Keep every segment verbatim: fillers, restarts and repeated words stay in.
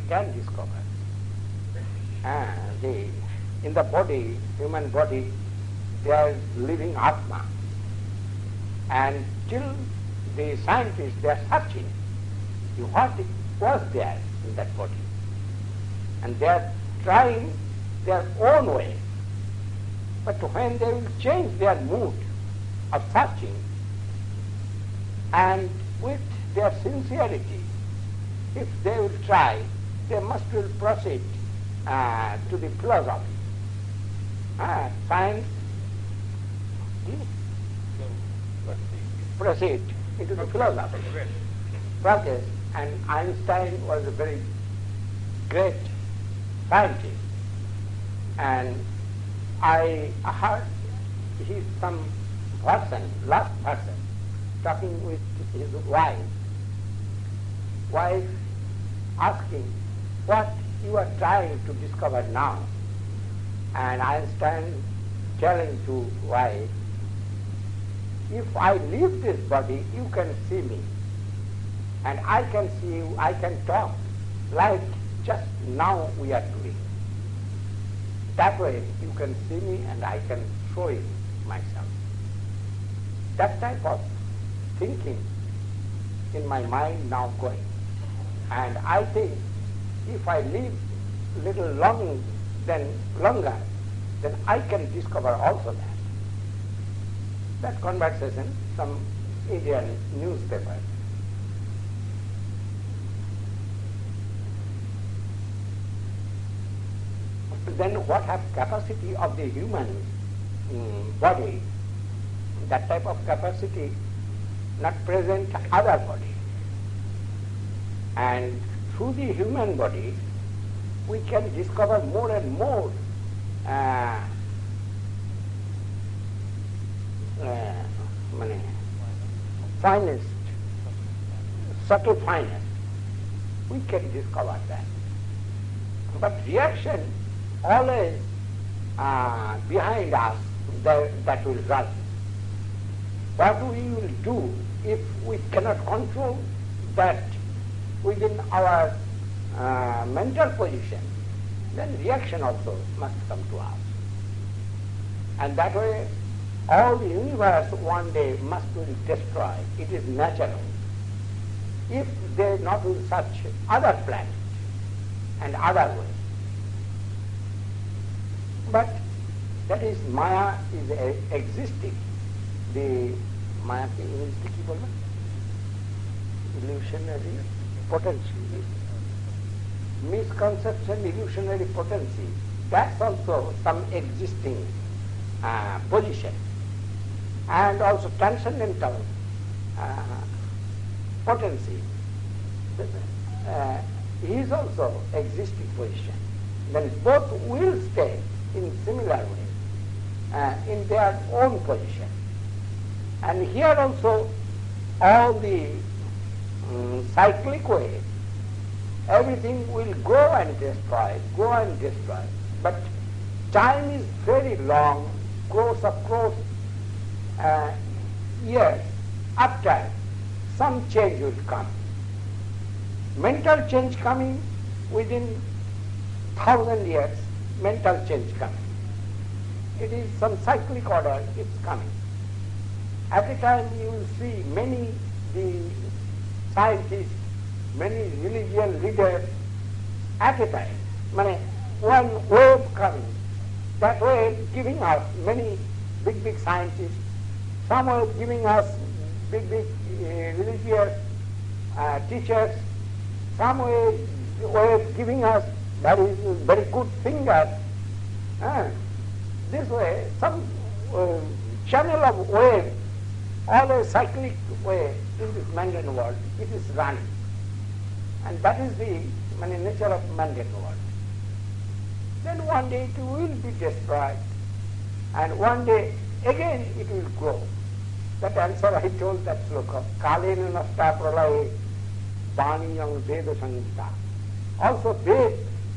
can discover. Uh, the, in the body, human body, there is living Atma. And till the scientists, they are searching what was there in that body. And they are trying their own way. But when they will change their mood of searching, and with their sincerity, if they will try, they must will proceed uh, to the philosophy. Uh, science proceed into the philosophy. Progress. And Einstein was a very great scientist. And I heard his some person, last person, talking with his wife. Wife asking what you are trying to discover now. And Einstein telling to wife, if I leave this body, you can see me. And I can see you, I can talk like just now we are doing. That way you can see me and I can show you myself. That type of thinking in my mind now going. And I think if I live little long then longer, then I can discover also that. That conversation, some Indian newspaper. Then what have capacity of the human um, body, that type of capacity not present other body. And through the human body, we can discover more and more uh, uh, finest, subtle finest. We can discover that. But reaction always uh, behind us, that, that will run. What we will do if we cannot control that within our uh, mental position, then reaction also must come to us. And that way, all the universe one day must be destroyed. It is natural. If there not will such other planets and other ways. But that is Maya is a, existing. The Maya ke English में की बोलना? Illusionary potency. Misconception, illusionary potency. That's also some existing uh, position. And also transcendental uh, potency. Uh, is also existing position. Then both will stay in similar way, uh, in their own position. And here also all the um, cyclic way, everything will go and destroy, go and destroy. But time is very long, crores of crores uh, years after some change will come. Mental change coming within thousand years, mental change coming. It is some cyclic order, it's coming. At a time you will see many the scientists, many religious leaders at a time. Many, one wave coming, that wave giving us many big, big scientists, some wave giving us big, big uh, religious uh, teachers, some wave, wave giving us very, very good fingers. Uh, this way, some uh, channel of wave, always cyclic way in this mundane world, it is running. And that is the I mean, nature of mundane world. Then one day it will be destroyed, and one day again it will grow. That answer I told that sloka, Kalena nasta pralaye baniyam veda sangita. Also Ved,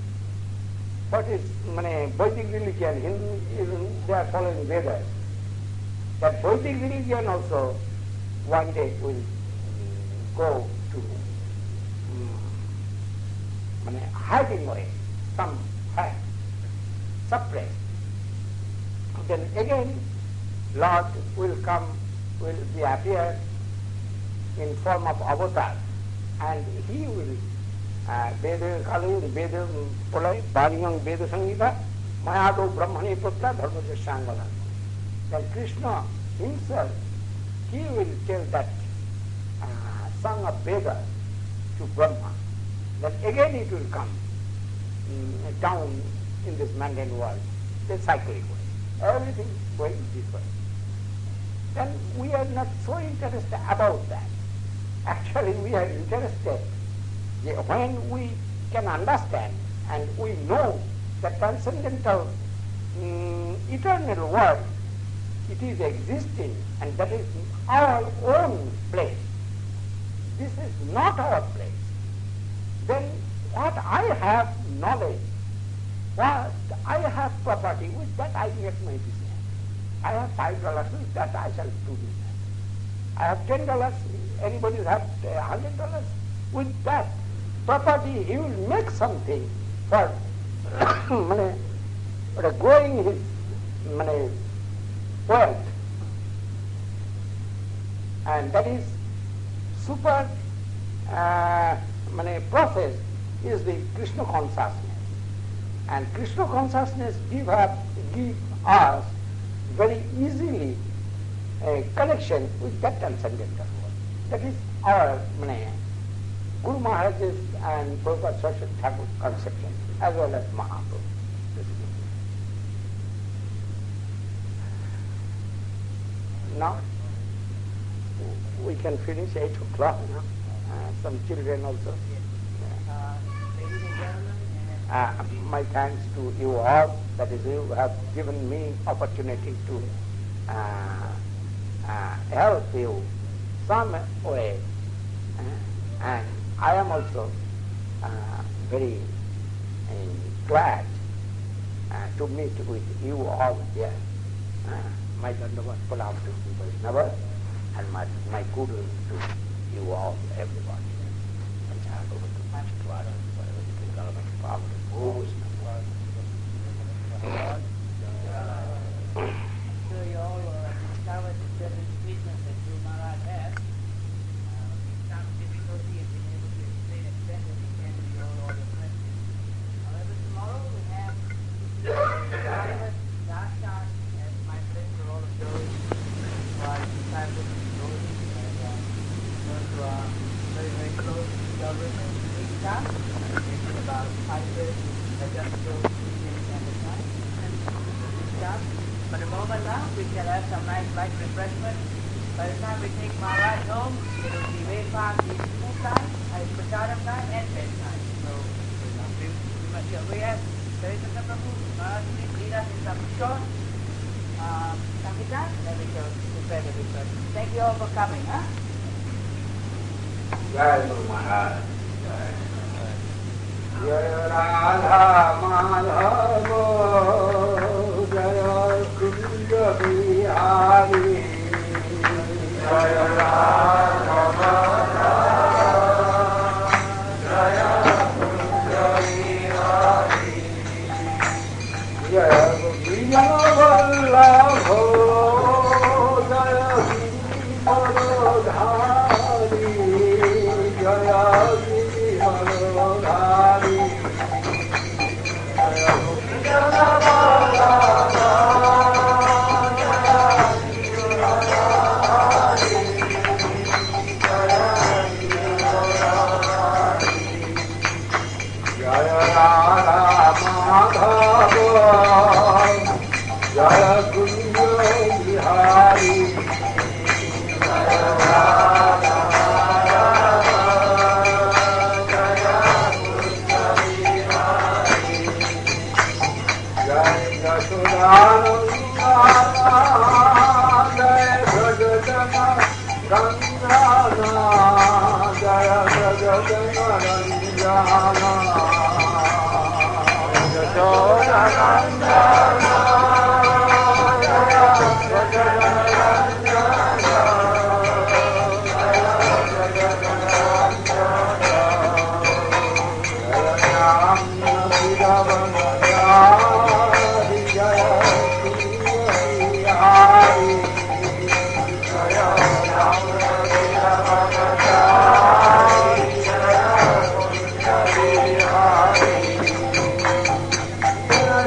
what is mane, Vedic religion, Hinduism, they are following Vedas. That Vedic religion also one day will go to um, mean, hiding away some fact, suppressed. Then again Lord will come, will be appear in form of avatar, and he will Veda Kali, Veda Polai, Bharyang Veda Sangita, Mayado Brahmani Putra, Dharma Shangala. Then Krishna himself, he will tell that uh, song of Veda to Brahma. Then again it will come um, down in this mundane world, the cyclic way. Everything going this way. Then we are not so interested about that. Actually we are interested when we can understand and we know the transcendental um, eternal world, it is existing and that is our own place. This is not our place. Then what I have knowledge, what I have property, with that I make my business. I have five dollars, with that I shall do business. I have ten dollars, anybody have a hundred dollars, with that property he will make something for growing his money, wealth. And that is super uh, money process is the Krishna consciousness. And Krishna consciousness give, up, give us very easily a connection with that transcendental world. That is our money, Guru Maharaj's and Prabhupada Saraswati Thakur's conception, as well as Mahaprabhu. Now, we can finish eight o'clock now. Uh, some children also. Uh, ladies and gentlemen, Uh, my thanks to you all, that is, you have given me opportunity to uh, uh, help you some way. Uh, and I am also uh, very uh, glad uh, to meet with you all here. Uh, my Dandavat Pranam to Vaishnava and my, my kudos to you all, everybody. I'm sure you all uh, discovered the certain sweetness that Guru Maharaj has. Uh, some difficulty in being able to explain extensively to you all, all your questions. However, tomorrow we have private darshan as my friend for all of those who are disciples of Guru and uh, those who are very, very close to celebrating Easter. It's about five thirty. I just go to the time. For the moment now, we shall have some nice light refreshment. By the time we take Maharaj home, it will be way past his food time, his prasadam time, and bedtime. So, we, we, must, we have Chaitanya Prabhu, Maharaj, please lead us in some short um, Sankirtan, then we shall prepare the refreshment. Thank you all for coming. Huh? Jai Guru Maharaj. Jai Radha Madhava, Jai Kunja Bihari, Jai Radha Madhava, Jai Kunja Bihari, Jai Vijaya Vallabha, Jai Vimadhari, Jai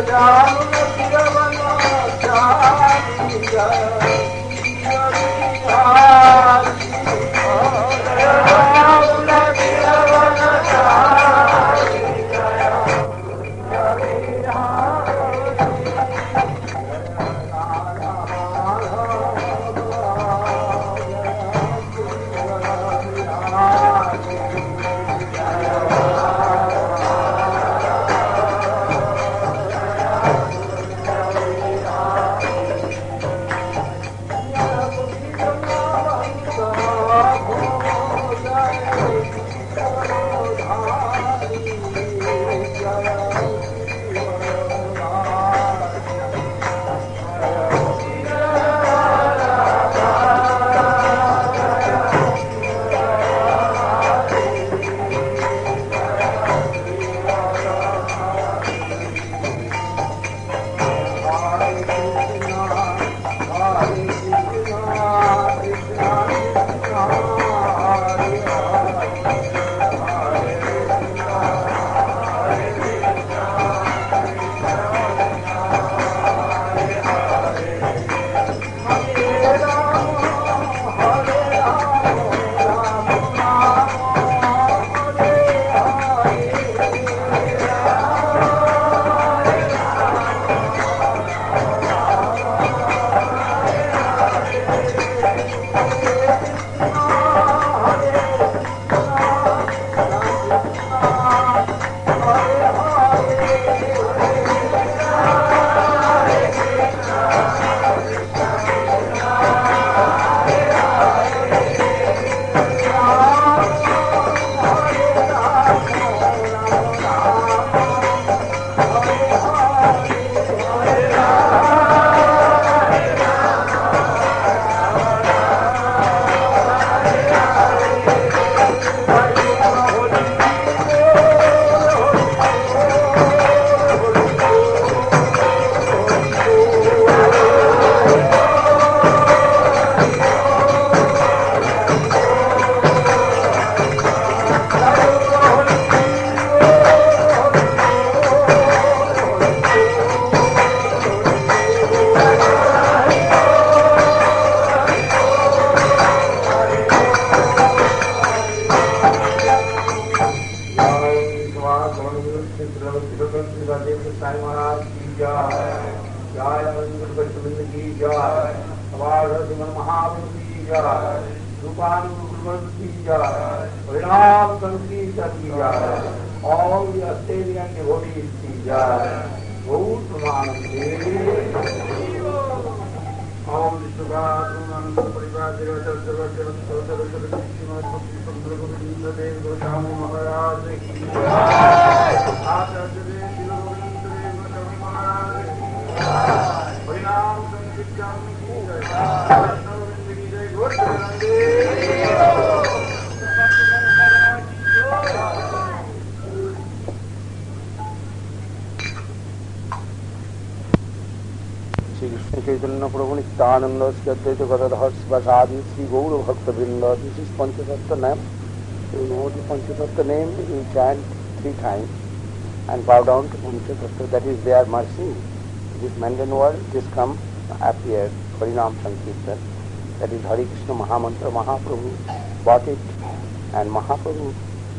Advaita Gadadhar Sivasadi Sri Gaura Bhakta Vrinda. This is Panchatattva name. You know the Panchatattva name, you chant three times and bow down to Panchatattva. That is their mercy. This mundane world, this come, appeared, Harinam Sankirtan. That is Hare Krishna Mahamantra. Mahaprabhu bought it, and Mahaprabhu,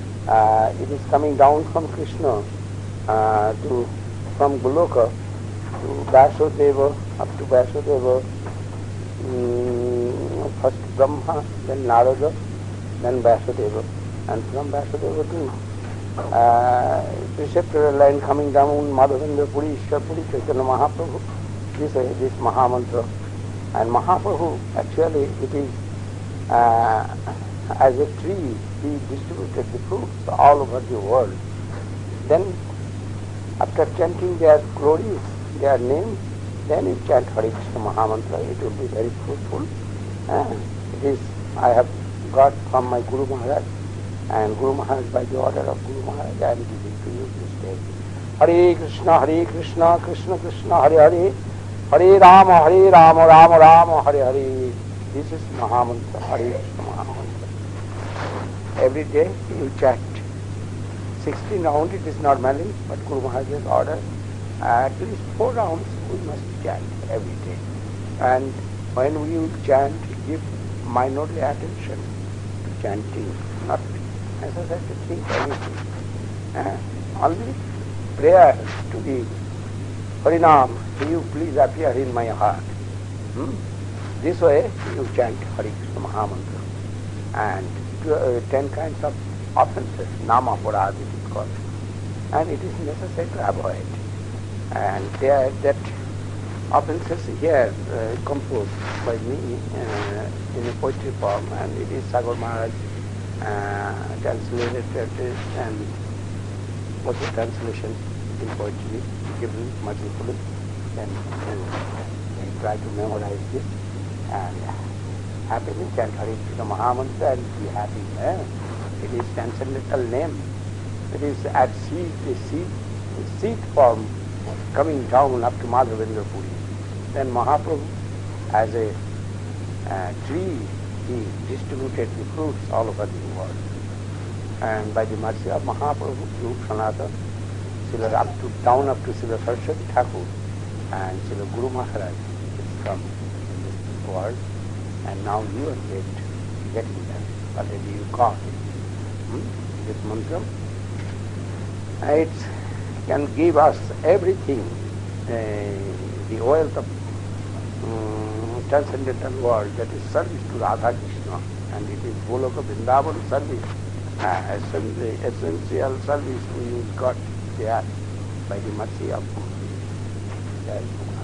uh, it is coming down from Krishna uh, to, from Goloka to Vasudeva, up to Vasudeva. Mm, first Brahma, then Narada, then Vasudeva, and from Vasudeva to uh, preceptoral line coming down Madhavendra Puri, Ishwar Puri, Chaitanya Mahaprabhu, this, uh, this Mahamantra. And Mahaprabhu, actually it is uh, as a tree, he distributed the fruits all over the world. Then after chanting their glories, their names, then you chant Hare Krishna Mahamantra, it will be very fruitful. Uh, it is, I have got from my Guru Maharaj, and Guru Maharaj, by the order of Guru Maharaj, I am giving to you this day. Hare Krishna, Hare Krishna, Krishna Krishna, Hare Hare, Hare Rama, Hare Rama, Rama Rama, Hare Hare. This is Mahamantra, Hare Krishna Mahamantra. Every day you chant. sixteen round, it is normally, but Guru Maharaj has ordered at least four rounds we must chant every day. And when we will chant, give minorly attention to chanting, not necessary to think anything. Uh, only prayer to the Harinam, you please appear in my heart. Hmm? This way you chant Hare Krishna Mahamantra. And uh, ten kinds of offenses, Nama Parad it is called. And it is necessary to avoid. And there, that offenses here uh, composed by me uh, in a poetry form, and it is Sagar Maharaj uh, translated it, and also translation in poetry given mercifully. Then uh, try to memorize this and happily chant Hare Krishna Mahamantra and be happy. Eh? It is transcendental name. It is at seed, the seed, the seed form coming down up to Madhavendra Puri. Then Mahaprabhu, as a uh, tree, he distributed the fruits all over the world. And by the mercy of Mahaprabhu, Rup Sanatana, Srila up to, down up to Srila Saraswati Thakur and Srila Guru Maharaj has come in this world, and now you are get, getting that. Already you got it. Hmm? This mantra. It can give us everything, uh, the wealth of um, transcendental world, that is service to Radha Krishna, and it is Goloka Vrindavan service, uh, essential, essential service we got there by the mercy of Jai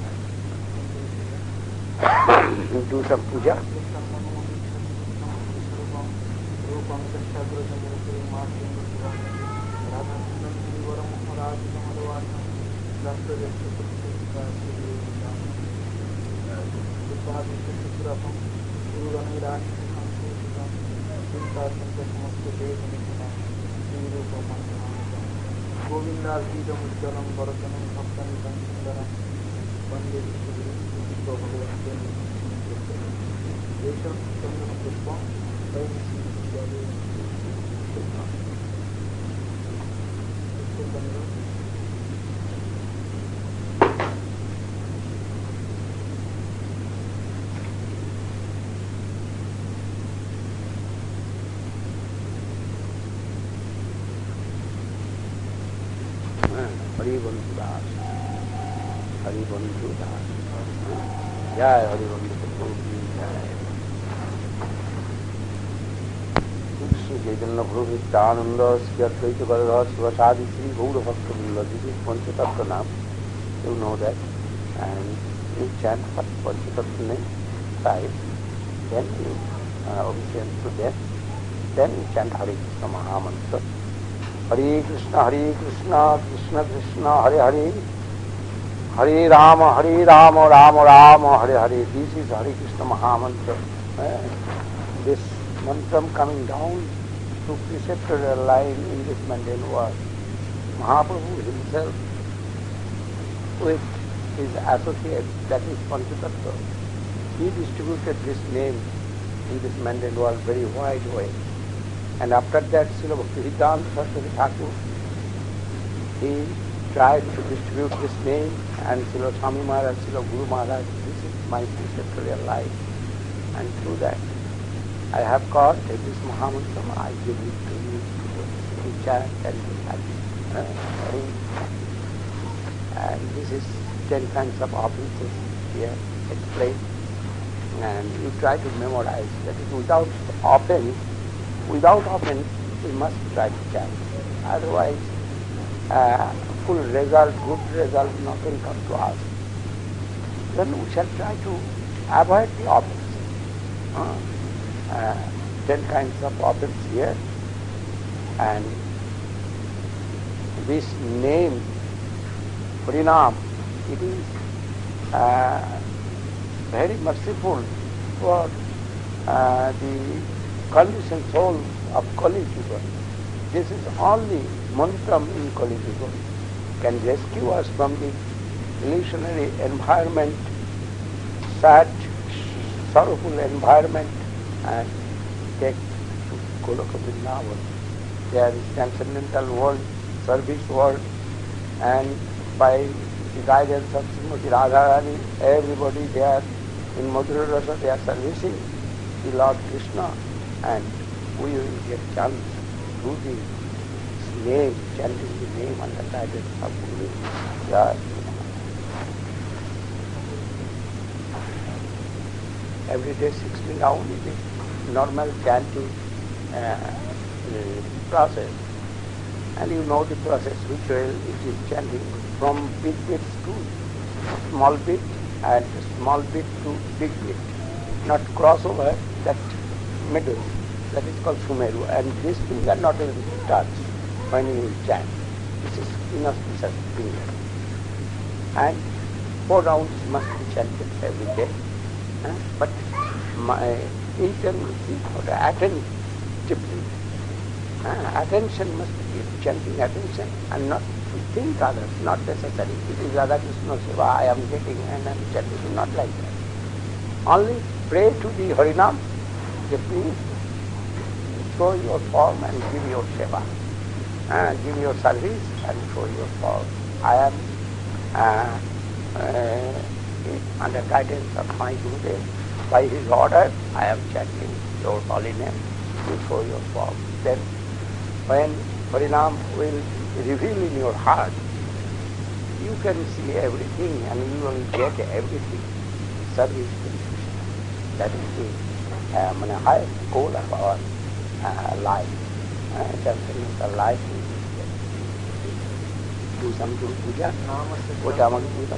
Maharaj. Do some puja. Govinda Vidam Uddalam Bharatanam Bhaktanam Sundaram Vande Vishnu Bhagavan Desham Chandram Pushpam Vaimasi Vijayale Hari Bandhu Das, Hari Bandhu Das, Jai Hari Bandhu Jai. Krishna Chaitanya Prabhu Nityananda Sri Advaita Gadadhar Sivasadi Sri Gaura Bhakta Vrinda. This is Panchatattva Nam. You know that. And you chant first Panchatattva name, five. Then you uh, obedience to that. Then you chant Hare Krishna Mahamantra. Hare Krishna, Hare Krishna, Krishna Krishna, Hare Hare, Hare Rama, Hare Rama, Rama Rama, Hare Hare. This is Hare Krishna Mahamantra. Eh? This mantra coming down to preceptorial line in this mundane world. Mahaprabhu himself, with his associate, that is Panchatattva, he distributed this name in this mundane world very wide way. And after that, Srila Bhaktisiddhanta Saraswati Thakur, he tried to distribute this name, and Srila Swami Maharaj, Srila Guru Maharaj, this is my preceptorial life. And through that, I have got this Mahamantra, I give it to you to chant and be happy. Uh, and this is ten kinds of offenses here explained. And you try to memorize, that is without offense. Without offense, we must try to chant. Otherwise, uh, full result, good result, nothing comes to us. Then we shall try to avoid the offense. Uh, uh, ten kinds of offense here. And this name, Harinam, it is uh, very merciful for uh, the conditioned soul of Kali Yuga. This is only mantram in Kali Yuga can rescue us from the illusionary environment, sad, sorrowful environment, and take to Goloka Vrindavan. There is transcendental world, service world, and by the guidance of Srimati Radharani, everybody there in Madhura Rasa, they are servicing the Lord Krishna, and we will get chance through the name, chanting the name and the guidance of Guru. Jai. Every day sixteen rounds is the normal chanting uh, uh, process. And you know the process, which way it is chanting from big bit to small bit and small bit to big bit. Not crossover, that middle, that is called Sumeru. And these things are not even touched when you chant. This is inauspicious finger. And four rounds must be chanted every day. Uh, but my intensity or attentively, uh, attention must be chanting attention and not to think others, not necessary. It is Radha Krishna Seva, I am getting and I am chanting, not like that. Only pray to the Harinam, that means show your form and give your seva, uh, give your service and show your form. I am uh, uh, under guidance of my Gurudev. By his order, I am chanting your holy name. You show your form. Then, when Harinam will reveal in your heart, you can see everything and you will get everything. Service to Krishna. That is the uh, highest goal of our uh, life. Uh, chanting the life. Do some Guru Puja. Puja Magdudam.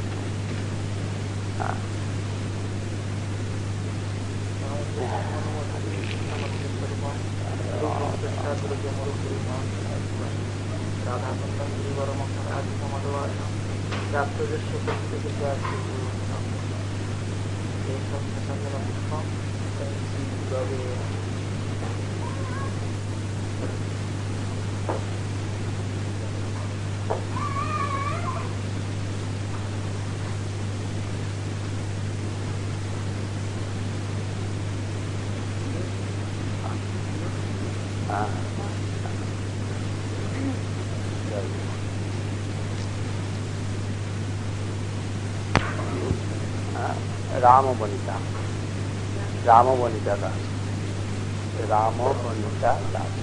Rama Bonita, Rama Bonita Das, Rama Bonita Das,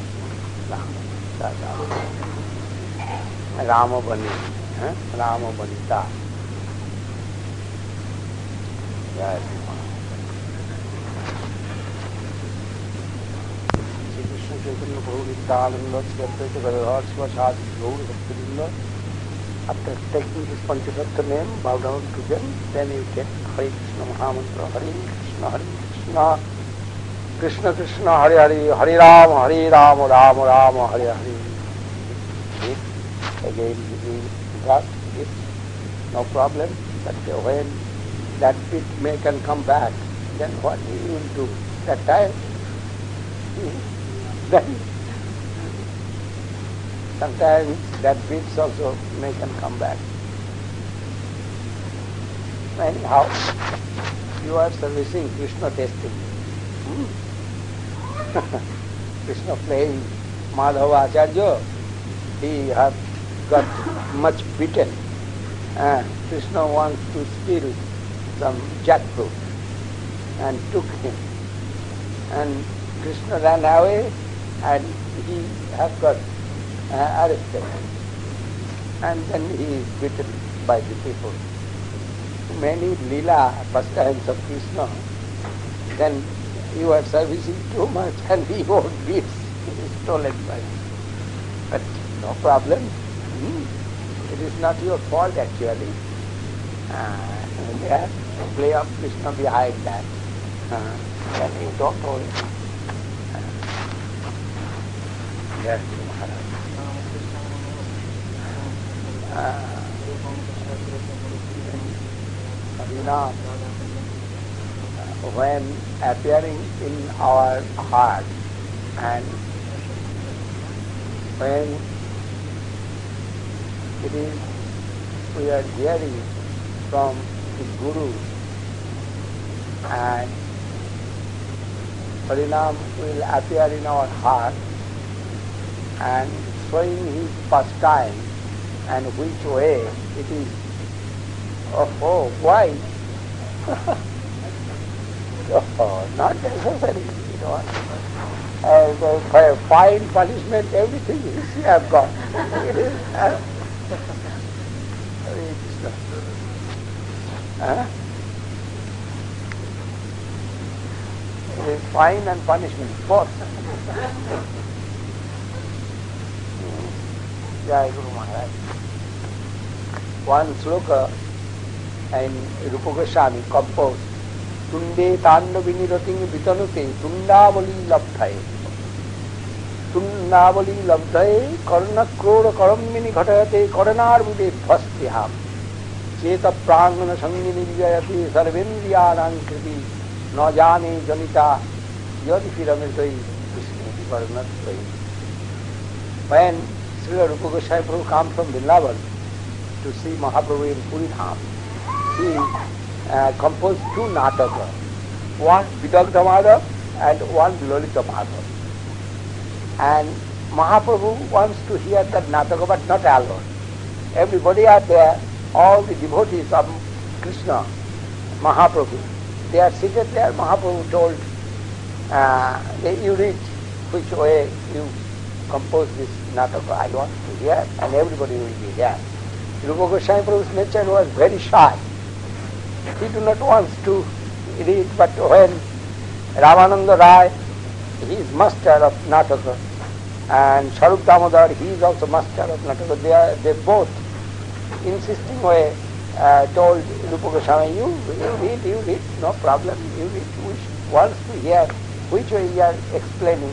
Rama Bonita, Rama Bonita. Yes. Sri Krishna Chaitanya Prabhu Nityananda Sri Gadadhar Sivasadi Gaur Bhaktivinoda. After taking this Panchatattva name, bow down to them, then you get Hare Krishna Mahamantra, Hare Krishna, Hare Krishna, Krishna Krishna, Hare Hare, Hare Rama, Hare Rama, Rama Rama, Hare Hare. Again, you got it, no problem, but when that bit may can come back, then what you will do? That time, then sometimes that bits also may can come back. Anyhow, you are servicing Krishna testing. Hmm? Krishna playing Madhava Acharya, he has got much beaten. Uh, Krishna wants to steal some jackfruit and took him. And Krishna ran away and he has got uh, arrested. And then he is beaten by the people. Many lila pastimes of Krishna, then you are servicing too much and he won't be stolen by you. But no problem. Hmm. It is not your fault actually. Uh, there, play of Krishna behind that. Uh, then you don't know it. Uh, yes, Maharaj. Uh, Harinam, when appearing in our heart and when it is we are hearing from the Guru and Harinam will appear in our heart and showing his pastime and which way it is Oh, oh why? Oh, not necessary, you know. Uh, for fine, punishment, everything you see I've got. Huh? It is fine and punishment, both. Jai Guru Maharaj. One sloka and Rupa Goswami composed Tunde Tanda Vinirating Vitanute Tundavali Labdhaye Tundavali Labdhaye Karna Krora Karamini Ghatayate Karanar Bude Bhastiham Cheta Prangana Sangini Vijayati Sarvendriyanam Kriti Najane Janita Yadi Firamidai Krishna Varnatvai. When Srila Rupa Goswami Prabhu comes from Vrindavan to see Mahaprabhu in Puri Dham, he uh, composed two nataka, one Vidagdha Madhav and one Lalita Madhav. And Mahaprabhu wants to hear that nataka, but not alone. Everybody are there, all the devotees of Krishna, Mahaprabhu. They are seated there. Mahaprabhu told, uh, you read which way you compose this nataka, I want to hear, and everybody will be here. Rupa Goswami Prabhu's nature was very shy. He do not want to read, but when Ramananda Rai, he is master of nataka, and Sarup Damodar, he is also master of nataka. They are they both insisting way uh, told Rupa Goswami, you, you read, you read, no problem, you read, which wants to hear, which way you are explaining,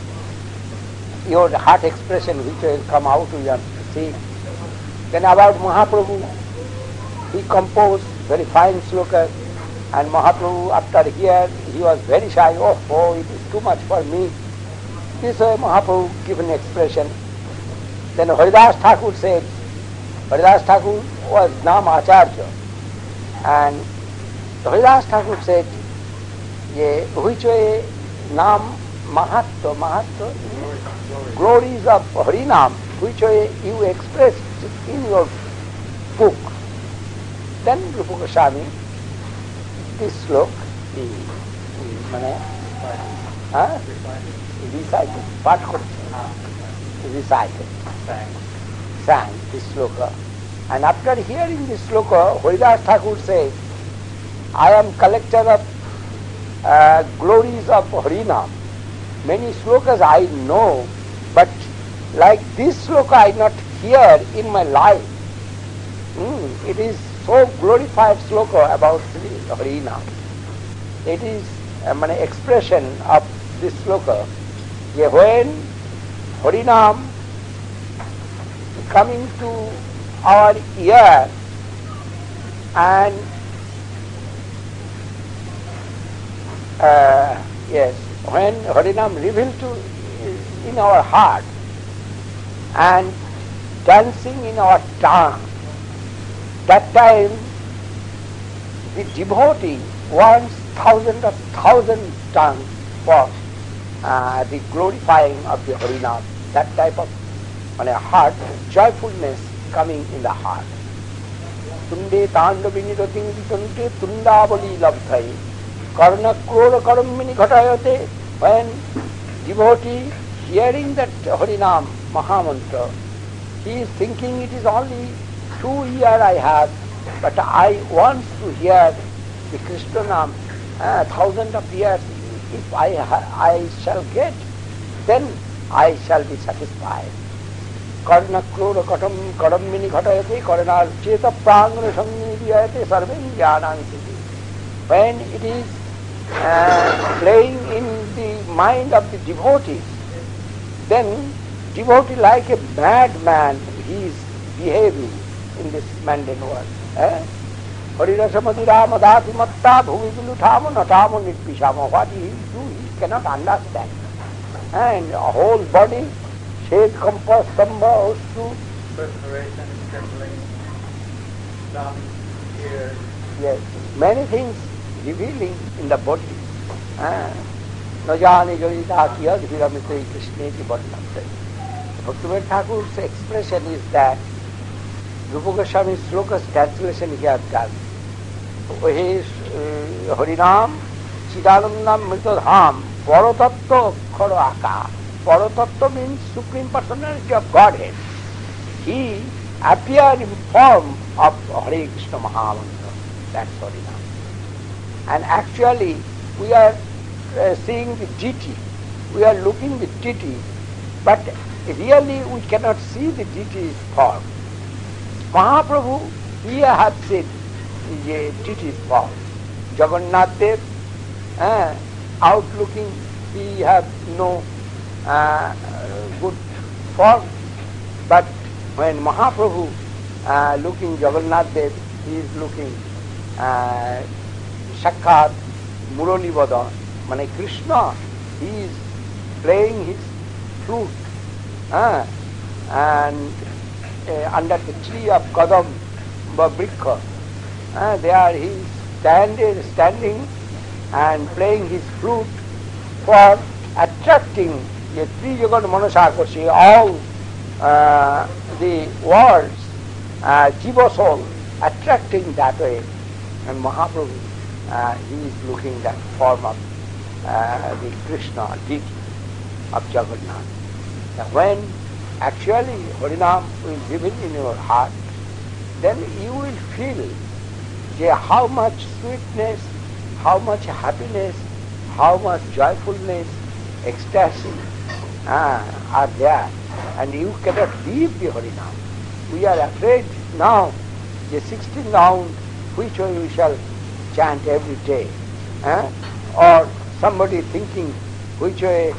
your heart expression, which will come out, we want to see. Then about Mahaprabhu, he composed very fine slokas, and Mahaprabhu, after here, he was very shy. Oh, oh, it is too much for me. This way Mahaprabhu given expression. Then Haridas Thakur said, Haridas Thakur was Nam Acharya, and Haridas Thakur said, ye, which way Nam Mahatma, Mahatma, glories of Harinam, which way you expressed in your book. Then Rupa Goswami, this slok, he, he mane, huh? He recited, part he recited, sang this sloka. And after hearing this sloka, Haridas Thakur said, I am collector of uh, glories of Harinam. Many slokas I know, but like this sloka I not hear in my life. Mm, it is so glorified sloka about Harinam. It is um, an expression of this sloka. When Harinam coming to our ear and uh, yes, when Harinam revealed to in our heart and dancing in our tongue, that time the devotee wants thousands of thousand tongues for uh, the glorifying of the Harinam. That type of on a heart, joyfulness coming in the heart. Tunde tandavini rating tunde tundavali labdhai karna krora karamini ghatayate. When devotee hearing that Harinam Mahamantra, he is thinking it is only two years I have, but I want to hear the Krishna Nam uh, thousand of years. If I I shall get, then I shall be satisfied. Karna krora katam karamini ghatayate karna cheta prangana sangini vijayate sarvem jnanankiti. When it is uh, playing in the mind of the devotees, then devotee like a madman, he is behaving in this mundane world. Eh? Harirasamadira madati matta bhuvi vilutama natama nitpishama. What he do, he cannot understand. And a whole body, shade compass, samba, ostu. Perspiration, trembling, thumb, ears. Yes, many things revealing in the body. Najani jolita kiyad viramite krishneti varnate. Bhaktivinoda Thakur's expression is that Rupa Goswami Sloka's translation he has done. His uh, Harinam, Chidanandam Mritadham, Paratattva Kharo Aka. Paratattva means Supreme Personality of Godhead. He appeared in form of Hare Krishna Mahamantra. That's Harinam. And actually, we are uh, seeing the deity. We are looking the deity, but really we cannot see the deity's form. Mahaprabhu, he has seen the deity's form. Jagannath Dev, uh, outlooking, he has no uh, good form. But when Mahaprabhu uh, looking Jagannath Dev, he is looking uh, Sakkhat Murali Vada, Mane Krishna, he is playing his flute uh, and uh, under the tree of Kadam Brikha. Uh, there he is standing, standing and playing his flute for attracting the three Jagat Manasakoshi, all uh, the worlds, uh, Jiva soul, attracting that way. And Mahaprabhu, uh, he is looking that form of uh, the Krishna, deity of Jagannath. Now when actually Harinam will reveal in your heart, then you will feel yeah, how much sweetness, how much happiness, how much joyfulness, ecstasy uh, are there, and you cannot leave the Harinam. We are afraid now, the sixteen round, which way we shall chant every day, uh, or somebody thinking which way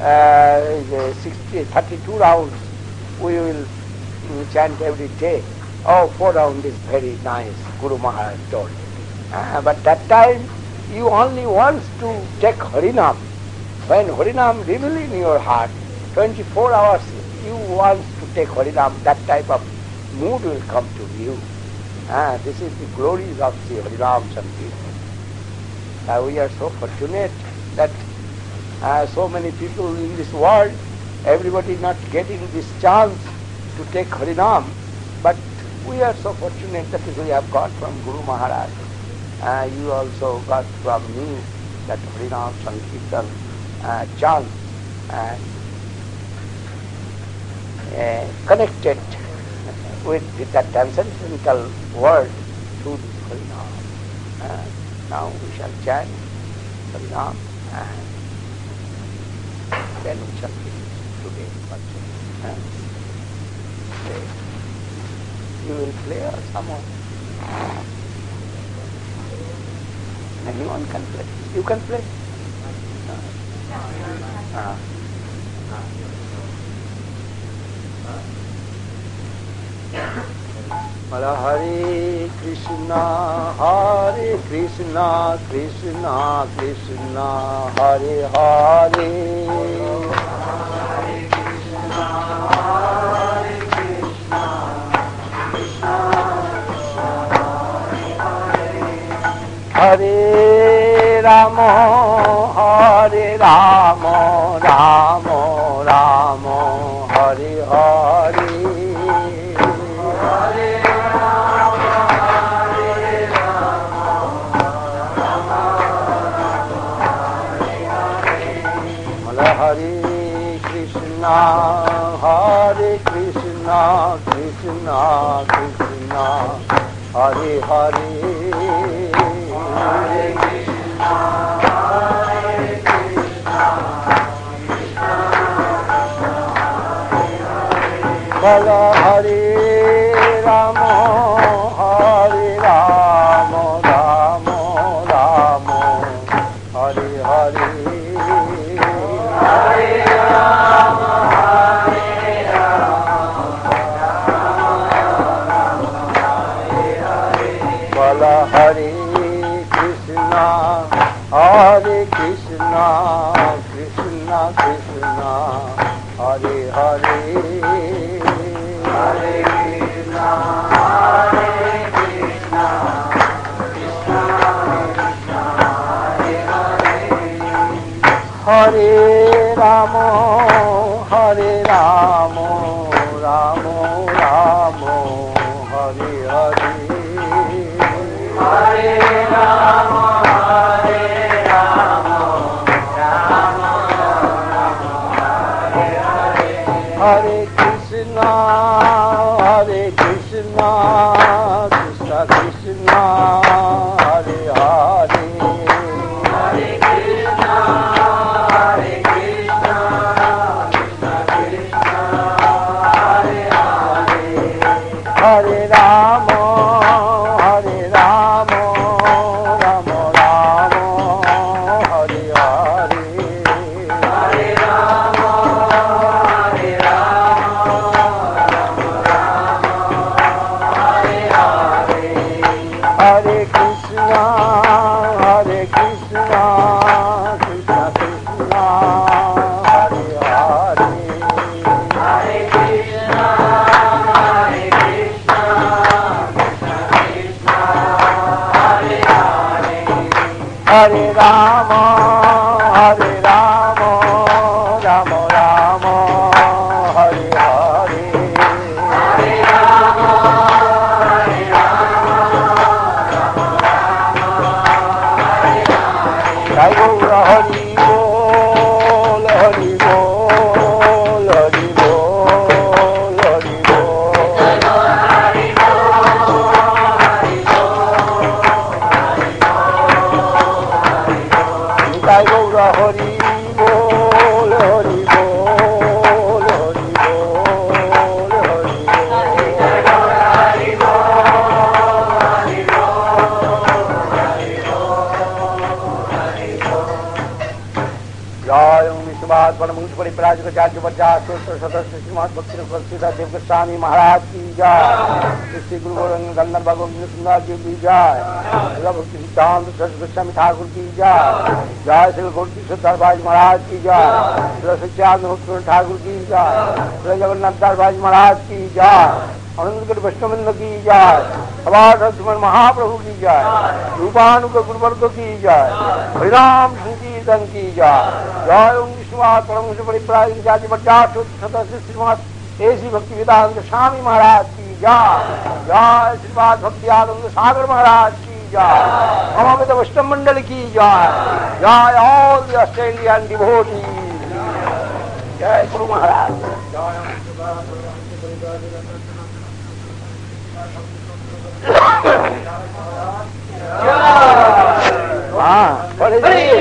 uh, sixty, thirty-two rounds we will chant every day. Oh, four rounds is very nice, Guru Maharaj told. Uh, but that time you only want to take Harinam. When Harinam reveal in your heart, twenty-four hours you want to take Harinam, that type of mood will come to you. Uh, this is the glories of the Harinam Sankirtan. Uh, we are so fortunate that uh, so many people in this world, everybody not getting this chance to take Harinam, but we are so fortunate that we have got from Guru Maharaj. Uh, you also got from me that Harinam Sankirtan uh, chance and uh, connected with that transcendental world through this Harinam. Uh, now we shall chant Harinam and then we shall finish today. Uh, play. You will play or someone? Anyone can play. You can play. Uh, uh, Mala Hare Krishna, Hare Krishna, Krishna Krishna, Hare Hare. Hare Krishna, Hare Krishna, Krishna Krishna, Hare Rama, Hare Rama, Rama Rama, Hare Hare. Hare Krishna, Hare Krishna, Krishna Krishna, Hare Hare. Hare Krishna, Hare Krishna, Krishna Krishna, Hare Hare. Bala Hare Rama, Hare Rama, Rama Rama, Hare Hare. Hare Krishna, Hare Krishna, Krishna Krishna, Hare Hare. Hare Krishna, Hare Krishna, Krishna Krishna, Hare Hare. Hare Rama, Hare Rama, Rama Rama, Krishna, Hare Hare, Hare Krishna, Hare Krishna, Krishna Krishna, Hare Hare, Hare Rama, Hare Rama, Rama Rama, Hare Hare, Hare Rama, Hare Rama, Hare Krishna, Hare Krishna, Krishna Krishna, Hare Hare, Hare Krishna, Hare Krishna, Krishna Krishna, Hare Hare, Hare Rama, Hare Rama, Rama Rama, Hare Hare, Hare Rama, Hare Rama, Jai Gaura Hari Bol, Hari Bol, Hari Bol, Hari Bol. Jai Gaura Hari Bol, Hari Bol, Hari Bol, Hari Bol. Jai Gaura Hari Bol, Hari Bol, Hari Bol, Hari Bol. Jai Gaura Hari Bol, Hari Jai Om Vishwat Paramhංsa Paripurāja Jajya Vajja Sutra Sadasya Srimad Bhakti Prasida Dev Goswami Maharaj ki jai, Sri Guru Gauranga Gandhar Bhagavan Sundar ji ki jai, Sri Bhakti Siddhanta Saraswati Goswami Thakur ki jai, Jai Sri Gaurti Siddhar Bhaji Maharaj ki jai, Sri Satyadna Bhakti Thakur ki jai, Sri Jagannath Dar Bhaji Maharaj ki jai, Anandagiri Vaishnavanda ki jai, Abad Radhaman Mahaprabhu ki jai, Rupanuga Guruvarga ki jai, Hariram Sankirtan ki jai, Jai Om Vishwat Paramhංsa Paripurāja Jajya Vajja Sutra Sadasya Srimad Esi Bhakti Vedanta Swami Maharaj ki jai, Jai Srimad Bhakti Adanda Sagar Maharaj ki jai, Amamita Vaishnava Mandali ki jai, Jai all the Australian devotees, Jai Guru Maharaj. Ah, what is this?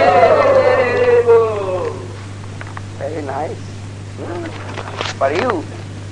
Very nice. Hmm. For you.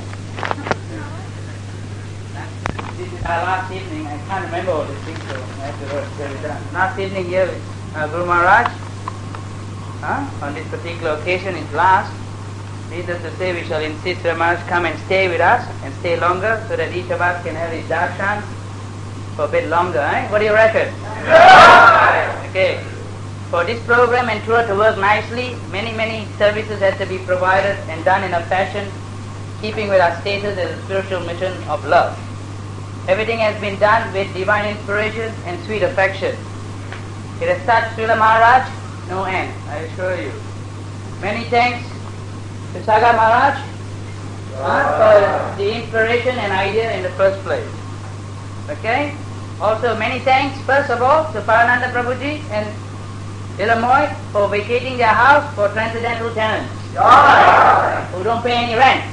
This is our last evening. I can't remember all these things, so I have to get it done. Last evening here with uh, Guru Maharaj, huh? On this particular occasion, is last. Needless to say, we shall insist Guru Maharaj come and stay with us and stay longer so that each of us can have his darshan for a bit longer, eh? What do you reckon? Yeah. Okay. For this program and tour to work nicely, many, many services have to be provided and done in a fashion keeping with our status as a spiritual mission of love. Everything has been done with divine inspiration and sweet affection. It has touched Srila Maharaj, no end, I assure you. Many thanks to Sagar Maharaj uh, for the inspiration and idea in the first place. Okay? Also many thanks, first of all, to Parananda Prabhuji and Illinois for vacating their house for transcendental tenants who don't pay any rent.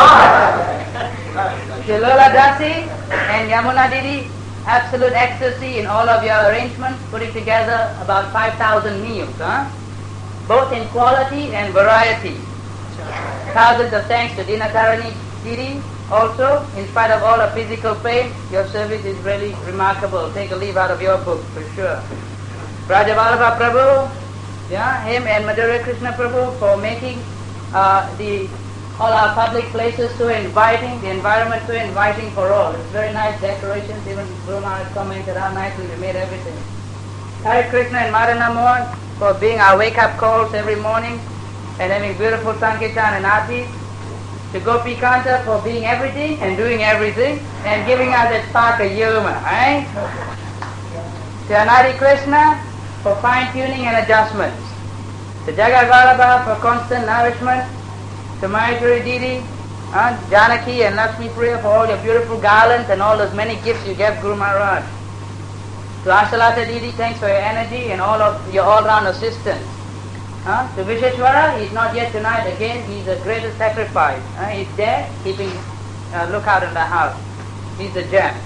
Shilola Dasi and Yamuna Didi, absolute ecstasy in all of your arrangements, putting together about five thousand meals, huh? Both in quality and variety. Thousands of thanks to Dinakarani Didi. Also, in spite of all the physical pain, your service is really remarkable. Take a leaf out of your book for sure. Brajavalabha Prabhu, yeah, him and Madhurya Krishna Prabhu for making uh, the all our public places so inviting, the environment so inviting for all. It's very nice decorations. Even Guru Maharaj commented how nicely we made everything. Hare Krishna and Madana Mohan for being our wake-up calls every morning and having beautiful Sankirtan and Aarti. To Gopi Kanta for being everything and doing everything and giving us that spark of humor, eh? To Anari Krishna for fine-tuning and adjustments. To Jagat Vallabha for constant nourishment. To Maheshwari Didi, uh, Janaki and Lakshmi Priya for all your beautiful garlands and all those many gifts you gave Guru Maharaj. To Ashalata Didi, thanks for your energy and all of your all-round assistance. Uh, to Visheshwara, he's not yet tonight again, he's the greatest sacrifice. Uh, he's there, keeping uh, lookout in the house. He's the gem.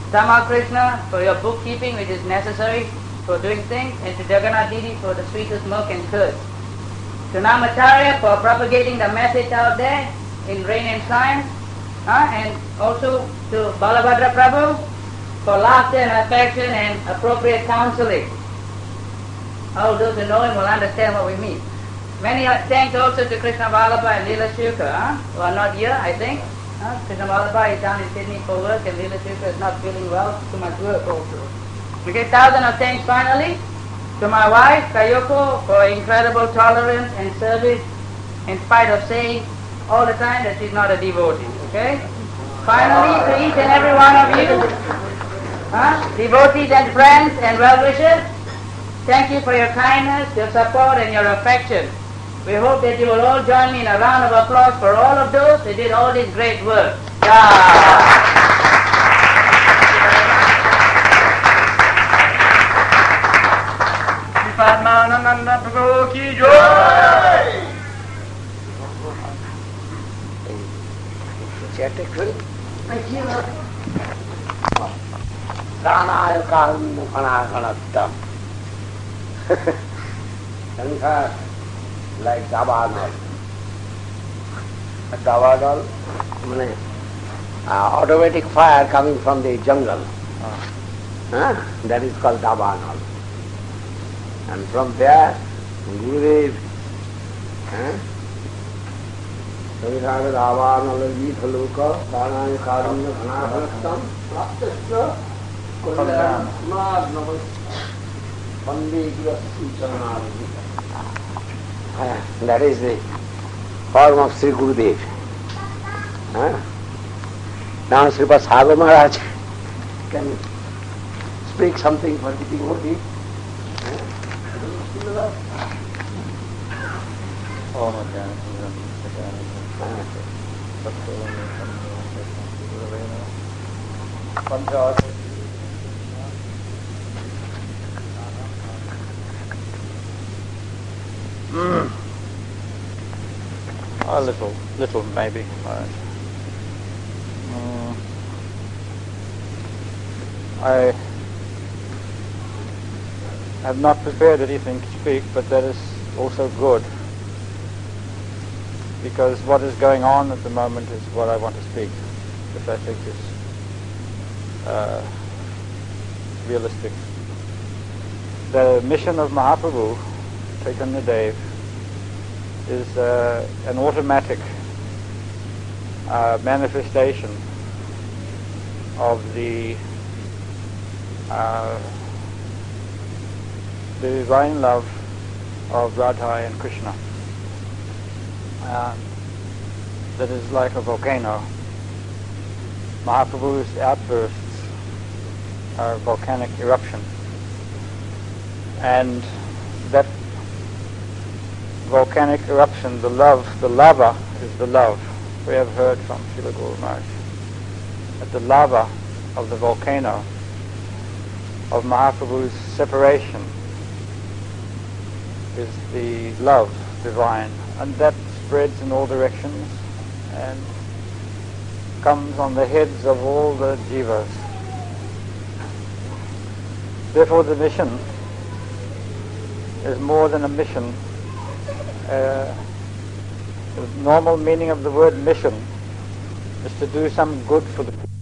Tama Krishna for your bookkeeping which is necessary for doing things, and to Jagannath Didi for the sweetest milk and curd. To Namacharya for propagating the message out there in rain and science, uh, and also to Balabhadra Prabhu for laughter and affection and appropriate counseling. All those who know him will understand what we mean. Many thanks also to Krishna Vallabha and Leela Shukha, huh, who are not here, I think. Uh, Krishna Vallabha is down in Sydney for work, and Leela Shukha is not feeling well, too much work also. We get thousand of thanks finally to my wife, Kayoko, for incredible tolerance and service, in spite of saying all the time that she's not a devotee, okay? Finally, to each and every one of you, huh, devotees and friends and well-wishers, thank you for your kindness, your support and your affection. We hope that you will all join me in a round of applause for all of those who did all this great work. Yeah. Padmananda Prabhu ki jai. Pranaya karma panaganattam. Shankar, like Davanol. Davanol, uh, automatic fire coming from the jungle. Ah. Huh? That is called Davanol. And from there, Gurudev, Savidhara Davanol Jitha Loka, Pranaya karma panaganattam, Praptasya Kullam Namaste. That is the form of Sri Gurudev. Huh? Now Sripad Sagar Maharaj can speak something for the devotee. Mm. A little, little maybe. Right. Mm. I have not prepared anything to speak, but that is also good, because what is going on at the moment is what I want to speak, which I think is uh, realistic. The mission of Mahaprabhu, Chaitanya Dev, is uh, an automatic uh, manifestation of the uh, the divine love of Radha and Krishna. Uh, that is like a volcano. Mahaprabhu's outbursts are volcanic eruption, and that volcanic eruption, the love, the lava is the love. We have heard from Srila Guru Maharaj that the lava of the volcano of Mahaprabhu's separation is the love divine, and that spreads in all directions and comes on the heads of all the jivas. Therefore the mission is more than a mission. Uh, the normal meaning of the word mission is to do some good for the people.